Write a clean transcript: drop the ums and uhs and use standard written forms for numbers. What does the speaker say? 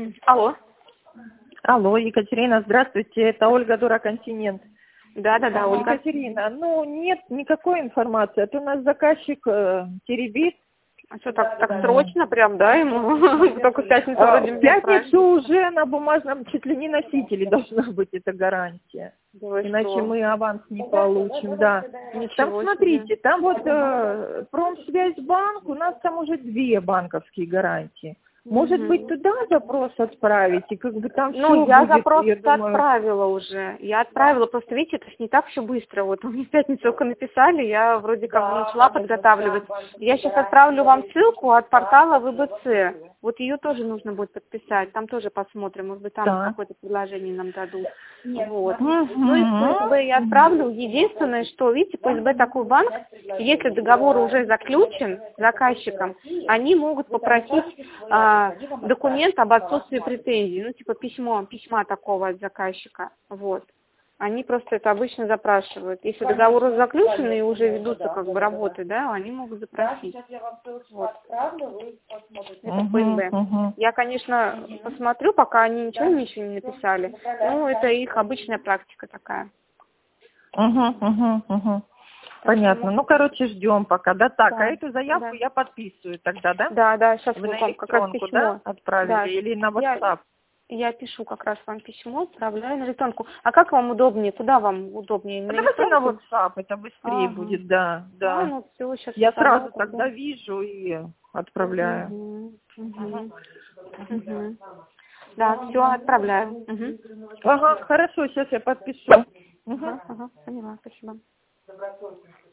Алло. Алло, Екатерина, здравствуйте, это Ольга Дура-Континент. Да, Ольга. Екатерина, нет никакой информации, а то у нас заказчик теребит. А что, так срочно прям, да, ему? Только в пятницу вроде В пятницу уже на бумажном чуть ли не носителе должна быть эта гарантия. Иначе мы аванс не получим, да. Там смотрите, там вот Промсвязьбанк, у нас там уже 2 банковские гарантии. Может быть, туда запрос отправить, и как бы там все будет, я запрос отправила уже. Я отправила, просто, видите, это ж не так все быстро. Вот мне в пятницу только написали, я вроде как начала подготавливать. Я сейчас отправлю вам ссылку от портала ВБЦ. Вот ее тоже нужно будет подписать. Там тоже посмотрим, может быть, там какое-то предложение нам дадут. Вот. Ну и по СБ я отправлю. Единственное, что, видите, по СБ такой банк, если договор уже заключен с заказчиком, они могут попросить документ об отсутствии претензий, ну типа письма такого от заказчика, вот. Они просто это обычно запрашивают. Если договор уже заключен и уже ведутся как бы работы, да, они могут запросить. Вот. Это ФСБ. Я, конечно, посмотрю, пока они ничего не написали. Ну, это их обычная практика такая. Понятно. Ну, короче, ждем пока. Да, так, а эту заявку я подписываю тогда, да? Да, сейчас вы вот на вам как раз письмо. Да, отправили или на WhatsApp? Я пишу как раз вам письмо, отправляю на электронку. А как вам удобнее? Куда вам удобнее? На давайте на WhatsApp, это быстрее будет, да. Ну все, сейчас я сразу тогда вижу и отправляю. Да, все, отправляю. Ага, хорошо, сейчас я подпишу. Поняла, спасибо.